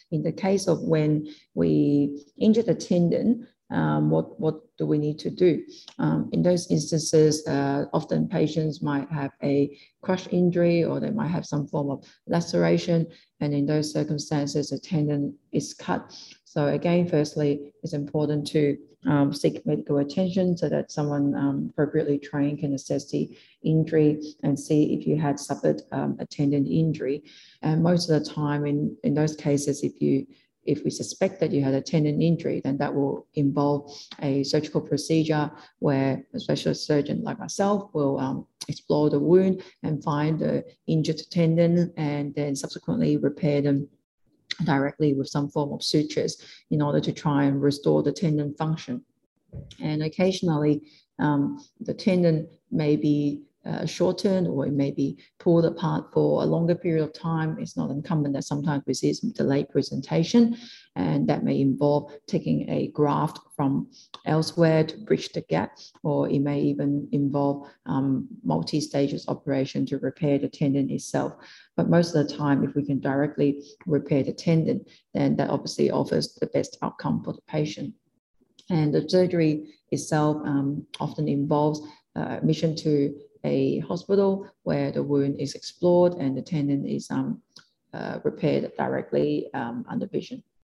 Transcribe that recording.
in the case of when we injure the tendon, what do we need to do? In those instances, often patients might have a crush injury, or they might have some form of laceration. And in those circumstances, the tendon is cut. So again, firstly, it's important to seek medical attention so that someone appropriately trained can assess the injury and see if you had suffered a tendon injury. And most of the time in those cases, if we suspect that you had a tendon injury, then that will involve a surgical procedure where a specialist surgeon like myself will explore the wound and find the injured tendon, and then subsequently repair them directly with some form of sutures in order to try and restore the tendon function. And occasionally, the tendon may be shortened, or it may be pulled apart for a longer period of time. It's not uncommon that sometimes we see some delayed presentation, and that may involve taking a graft from elsewhere to bridge the gap, or it may even involve multi-stages operation to repair the tendon itself. But most of the time, if we can directly repair the tendon, then that obviously offers the best outcome for the patient. And the surgery itself often involves admission to a hospital where the wound is explored and the tendon is repaired directly under vision.